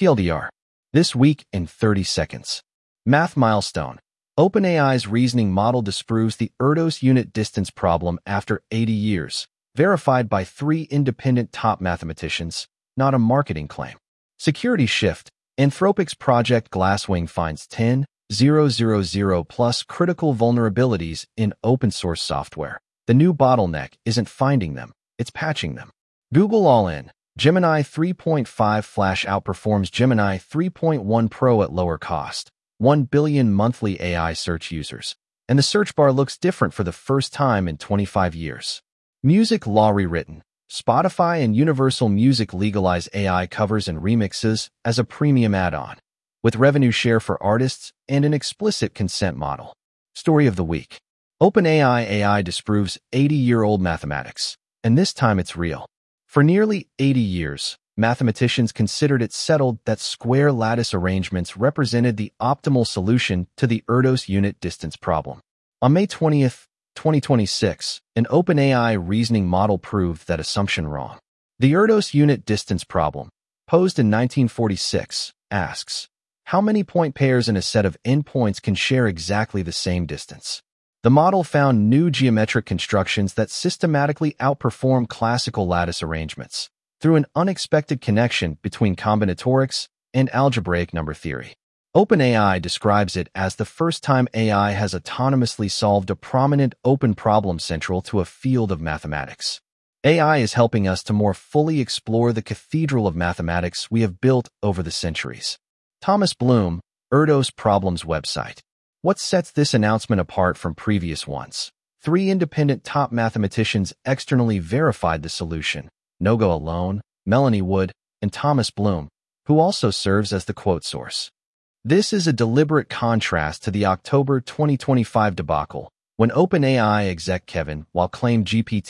TLDR. This week in 30 seconds. Math milestone. OpenAI's reasoning model disproves the Erdos unit distance problem after 80 years, verified by 3 independent top mathematicians, not a marketing claim. Security shift. Anthropic's Project Glasswing finds 10,000 plus critical vulnerabilities in open-source software. The new bottleneck isn't finding them, it's patching them. Google all-in. Gemini 3.5 Flash outperforms Gemini 3.1 Pro at lower cost. 1 billion monthly AI search users. And the search bar looks different for the first time in 25 years. Music law rewritten. Spotify and Universal Music legalize AI covers and remixes as a premium add-on, with revenue share for artists and an explicit consent model. Story of the week. OpenAI AI disproves 80-year-old mathematics, and this time it's real. For nearly 80 years, mathematicians considered it settled that square lattice arrangements represented the optimal solution to the Erdos unit distance problem. On May 20th, 2026, an OpenAI reasoning model proved that assumption wrong. The Erdos unit distance problem, posed in 1946, asks, how many point pairs in a set of endpoints can share exactly the same distance? The model found new geometric constructions that systematically outperform classical lattice arrangements through an unexpected connection between combinatorics and algebraic number theory. OpenAI describes it as the first time AI has autonomously solved a prominent open problem central to a field of mathematics. AI is helping us to more fully explore the cathedral of mathematics we have built over the centuries. Thomas Bloom, Erdos Problems website. What sets this announcement apart from previous ones? 3 independent top mathematicians externally verified the solution: Nogo Alone, Melanie Wood, and Thomas Bloom, who also serves as the quote source. This is a deliberate contrast to the October 2025 debacle, when OpenAI exec Kevin Weil claimed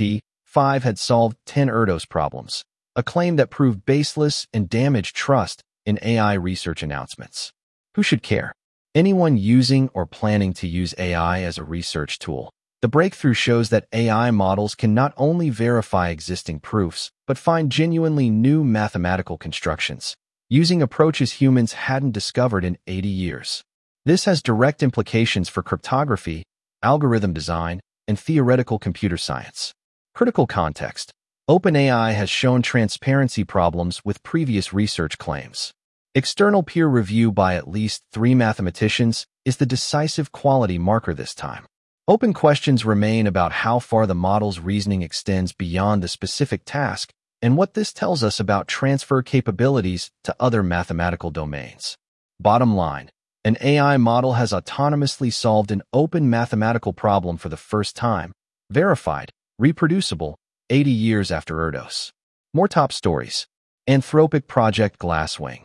GPT-5 had solved 10 Erdos problems, a claim that proved baseless and damaged trust in AI research announcements. Who should care? Anyone using or planning to use AI as a research tool. The breakthrough shows that AI models can not only verify existing proofs, but find genuinely new mathematical constructions, using approaches humans hadn't discovered in 80 years. This has direct implications for cryptography, algorithm design, and theoretical computer science. Critical context. OpenAI has shown transparency problems with previous research claims. External peer review by at least 3 mathematicians is the decisive quality marker this time. Open questions remain about how far the model's reasoning extends beyond the specific task and what this tells us about transfer capabilities to other mathematical domains. Bottom line, an AI model has autonomously solved an open mathematical problem for the first time, verified, reproducible, 80 years after Erdos. More top stories. Anthropic Project Glasswing.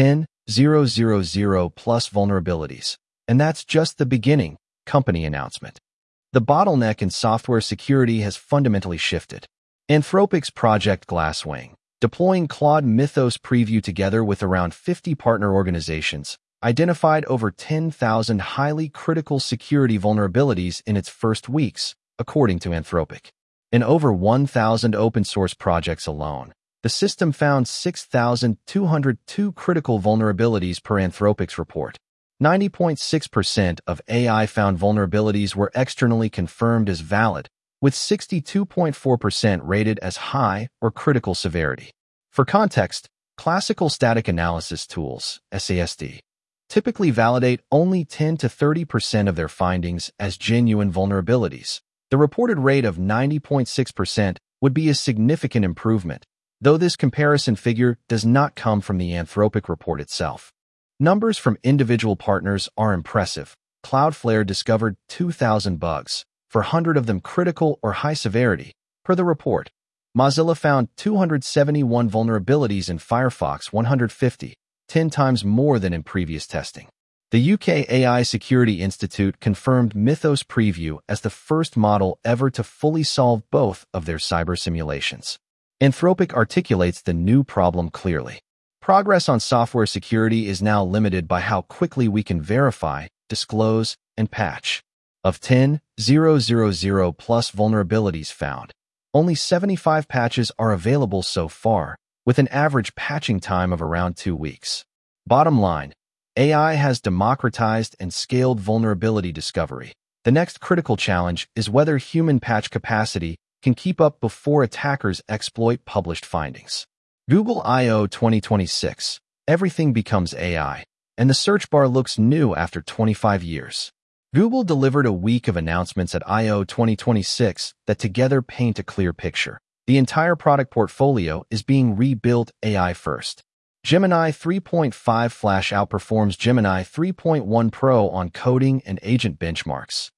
10,000 plus vulnerabilities. And that's just the beginning, company announcement. The bottleneck in software security has fundamentally shifted. Anthropic's Project Glasswing, deploying Claude Mythos Preview together with around 50 partner organizations, identified over 10,000 highly critical security vulnerabilities in its first weeks, according to Anthropic. In over 1,000 open-source projects alone, the system found 6,202 critical vulnerabilities per Anthropic's report. 90.6% of AI-found vulnerabilities were externally confirmed as valid, with 62.4% rated as high or critical severity. For context, classical static analysis tools, SAST, typically validate only 10 to 30% of their findings as genuine vulnerabilities. The reported rate of 90.6% would be a significant improvement, though this comparison figure does not come from the Anthropic report itself. Numbers from individual partners are impressive. Cloudflare discovered 2,000 bugs, 400 of them critical or high severity, per the report. Mozilla found 271 vulnerabilities in Firefox 150, 10 times more than in previous testing. The UK AI Security Institute confirmed Mythos Preview as the first model ever to fully solve both of their cyber simulations. Anthropic articulates the new problem clearly. Progress on software security is now limited by how quickly we can verify, disclose, and patch. Of 10,000 plus vulnerabilities found, only 75 patches are available so far, with an average patching time of around 2 weeks. Bottom line, AI has democratized and scaled vulnerability discovery. The next critical challenge is whether human patch capacity can keep up before attackers exploit published findings. Google I/O 2026. Everything becomes AI, and the search bar looks new after 25 years. Google delivered a week of announcements at I/O 2026 that together paint a clear picture. The entire product portfolio is being rebuilt AI first. Gemini 3.5 Flash outperforms Gemini 3.1 Pro on coding and agent benchmarks,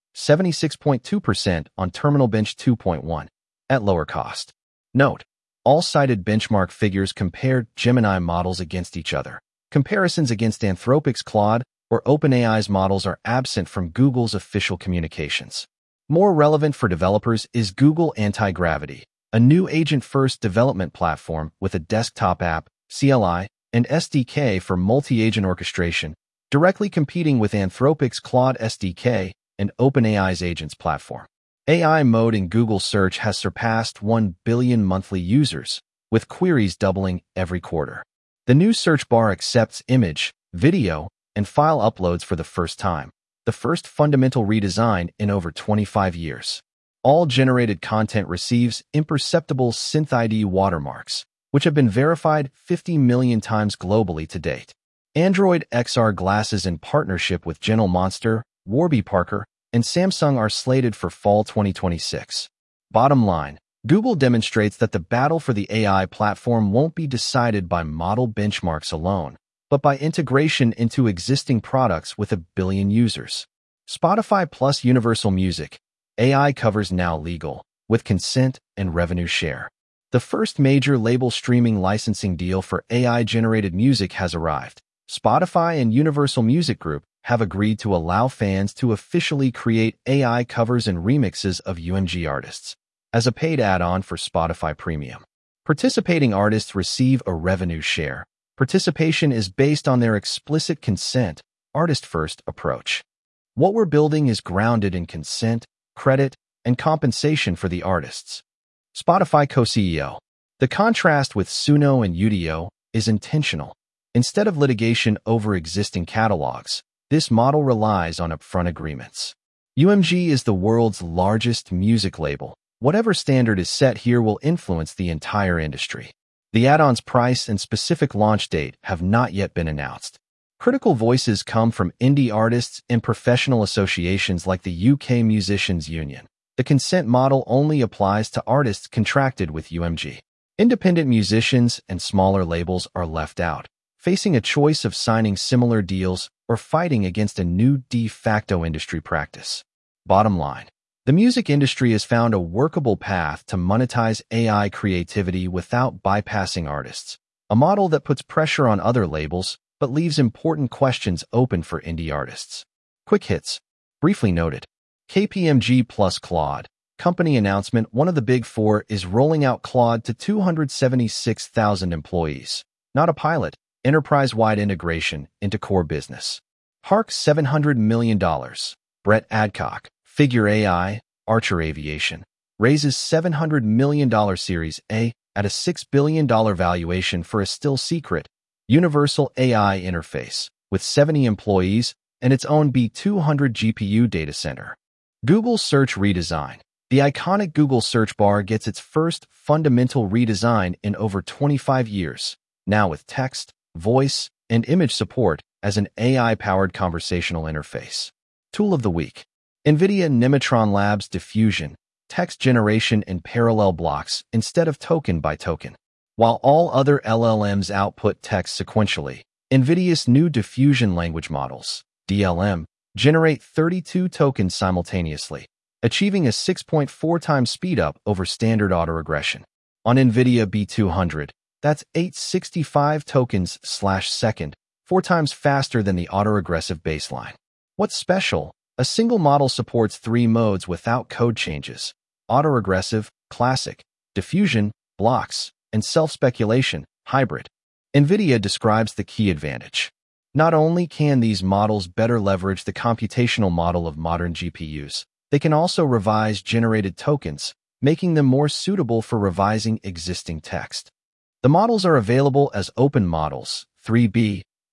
76.2% on Terminal Bench 2.1, at lower cost. Note, all cited benchmark figures compared Gemini models against each other. Comparisons against Anthropic's Claude or OpenAI's models are absent from Google's official communications. More relevant for developers is Google Anti-Gravity, a new agent-first development platform with a desktop app, CLI, and SDK for multi-agent orchestration, directly competing with Anthropic's Claude SDK and OpenAI's Agents platform. AI mode in Google Search has surpassed 1 billion monthly users, with queries doubling every quarter. The new search bar accepts image, video, and file uploads for the first time, the first fundamental redesign in over 25 years. All generated content receives imperceptible SynthID watermarks, which have been verified 50 million times globally to date. Android XR glasses in partnership with General Monster, Warby Parker, and Samsung are slated for fall 2026. Bottom line, Google demonstrates that the battle for the AI platform won't be decided by model benchmarks alone, but by integration into existing products with 1 billion users. Spotify plus Universal Music. AI covers now legal, with consent and revenue share. The first major label streaming licensing deal for AI-generated music has arrived. Spotify and Universal Music Group have agreed to allow fans to officially create AI covers and remixes of UMG artists as a paid add-on for Spotify Premium. Participating artists receive a revenue share. Participation is based on their explicit consent, artist-first approach. What we're building is grounded in consent, credit, and compensation for the artists. Spotify co-CEO. The contrast with Suno and Udio is intentional. Instead of litigation over existing catalogs, this model relies on upfront agreements. UMG is the world's largest music label. Whatever standard is set here will influence the entire industry. The add-on's price and specific launch date have not yet been announced. Critical voices come from indie artists and professional associations like the UK Musicians Union. The consent model only applies to artists contracted with UMG. Independent musicians and smaller labels are left out, facing a choice of signing similar deals or fighting against a new de facto industry practice. Bottom line, the music industry has found a workable path to monetize AI creativity without bypassing artists, a model that puts pressure on other labels but leaves important questions open for indie artists. Quick hits. Briefly noted. KPMG plus Claude. Company announcement: one of the big four is rolling out Claude to 276,000 employees. Not a pilot, enterprise-wide integration into core business. Hark $700 million. Brett Adcock, Figure AI, Archer Aviation, raises $700 million Series A at a $6 billion valuation for a still-secret Universal AI interface with 70 employees and its own B200 GPU data center. Google Search redesign. The iconic Google search bar gets its first fundamental redesign in over 25 years, now with text, voice, and image support as an AI-powered conversational interface. Tool of the week. NVIDIA Nematron Labs Diffusion, text generation in parallel blocks instead of token by token. While all other LLMs output text sequentially, NVIDIA's new diffusion language models, DLM, generate 32 tokens simultaneously, achieving a 6.4 times speedup over standard autoregression. On NVIDIA B200, that's 865 tokens/second, 4 times faster than the autoregressive baseline. What's special? A single model supports 3 modes without code changes: autoregressive, classic, diffusion, blocks, and self-speculation, hybrid. NVIDIA describes the key advantage. Not only can these models better leverage the computational model of modern GPUs, they can also revise generated tokens, making them more suitable for revising existing text. The models are available as open models, 3B,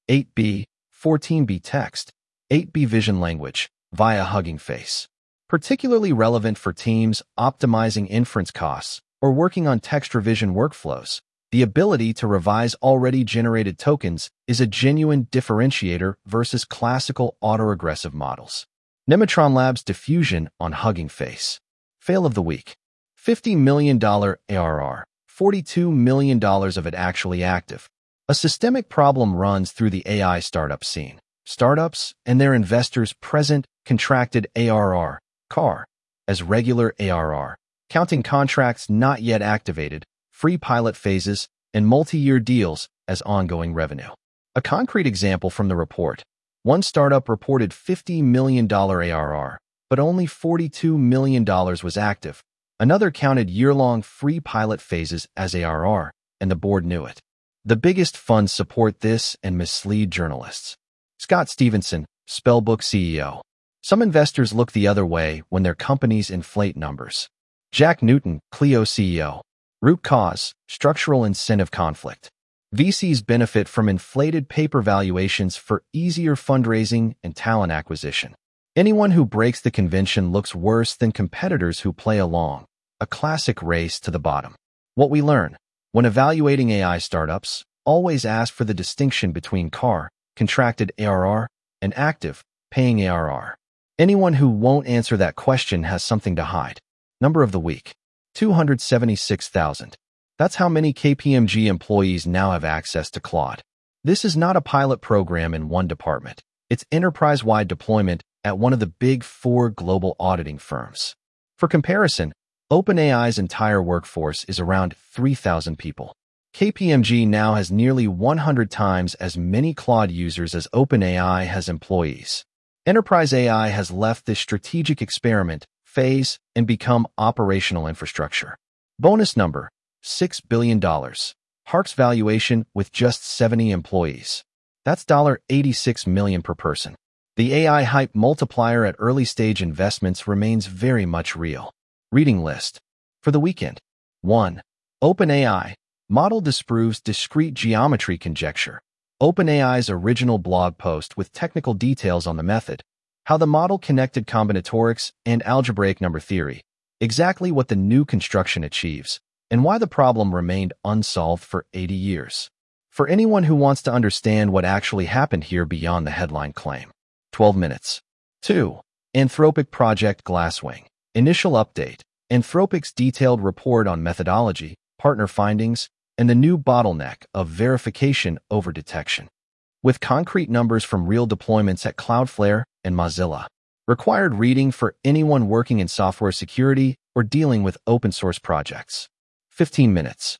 8B, 14B text, 8B vision language via Hugging Face. Particularly relevant for teams optimizing inference costs or working on text revision workflows, the ability to revise already generated tokens is a genuine differentiator versus classical autoregressive models. Nematron Labs diffusion on Hugging Face. Fail of the week. $50 million ARR, $42 million of it actually active. A systemic problem runs through the AI startup scene. Startups and their investors present contracted ARR, CAR, as regular ARR, counting contracts not yet activated, free pilot phases, and multi-year deals as ongoing revenue. A concrete example from the report. One startup reported $50 million ARR, but only $42 million was active. Another counted year-long free pilot phases as ARR, and the board knew it. The biggest funds support this and mislead journalists. Scott Stevenson, Spellbook CEO. Some investors look the other way when their companies inflate numbers. Jack Newton, Clio CEO. Root cause, structural incentive conflict. VCs benefit from inflated paper valuations for easier fundraising and talent acquisition. Anyone who breaks the convention looks worse than competitors who play along. A classic race to the bottom. What we learn: when evaluating AI startups, always ask for the distinction between CAR, contracted ARR, and active, paying ARR. Anyone who won't answer that question has something to hide. Number of the week: 276,000. That's how many KPMG employees now have access to Claude. This is not a pilot program in one department. It's enterprise-wide deployment at one of the big four global auditing firms. For comparison, OpenAI's entire workforce is around 3,000 people. KPMG now has nearly 100 times as many Claude users as OpenAI has employees. Enterprise AI has left this strategic experiment phase and become operational infrastructure. Bonus number: $6 billion. Hark's valuation with just 70 employees. That's $86 million per person. The AI hype multiplier at early-stage investments remains very much real. Reading list. For the weekend. 1. OpenAI. Model disproves discrete geometry conjecture. OpenAI's original blog post with technical details on the method, how the model connected combinatorics and algebraic number theory, exactly what the new construction achieves, and why the problem remained unsolved for 80 years. For anyone who wants to understand what actually happened here beyond the headline claim. 12 minutes. 2. Anthropic Project Glasswing. Initial update. Anthropic's detailed report on methodology, partner findings, and the new bottleneck of verification over detection. With concrete numbers from real deployments at Cloudflare and Mozilla. Required reading for anyone working in software security or dealing with open-source projects. 15 minutes.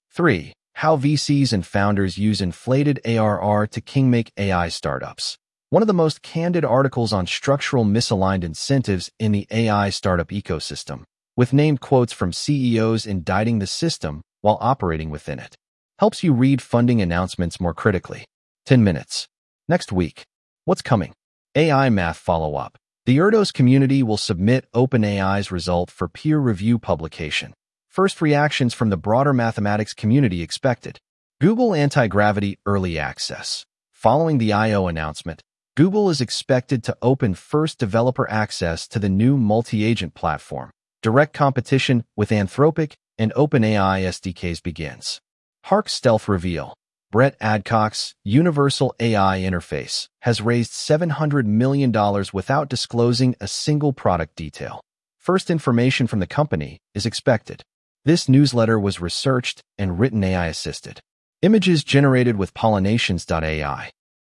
3. How VCs and founders use inflated ARR to kingmake AI startups. One of the most candid articles on structural misaligned incentives in the AI startup ecosystem, with named quotes from CEOs indicting the system while operating within it. Helps you read funding announcements more critically. 10 minutes. Next week. What's coming? AI Math Follow-Up. The Erdos community will submit OpenAI's result for peer review publication. First reactions from the broader mathematics community expected. Google Anti-Gravity Early Access. Following the I/O announcement, Google is expected to open first developer access to the new multi-agent platform. Direct competition with Anthropic and OpenAI SDKs begins. Hark Stealth Reveal. Brett Adcock's Universal AI Interface has raised $700 million without disclosing a single product detail. First information from the company is expected. This newsletter was researched and written AI-assisted. Images generated with Pollinations.ai.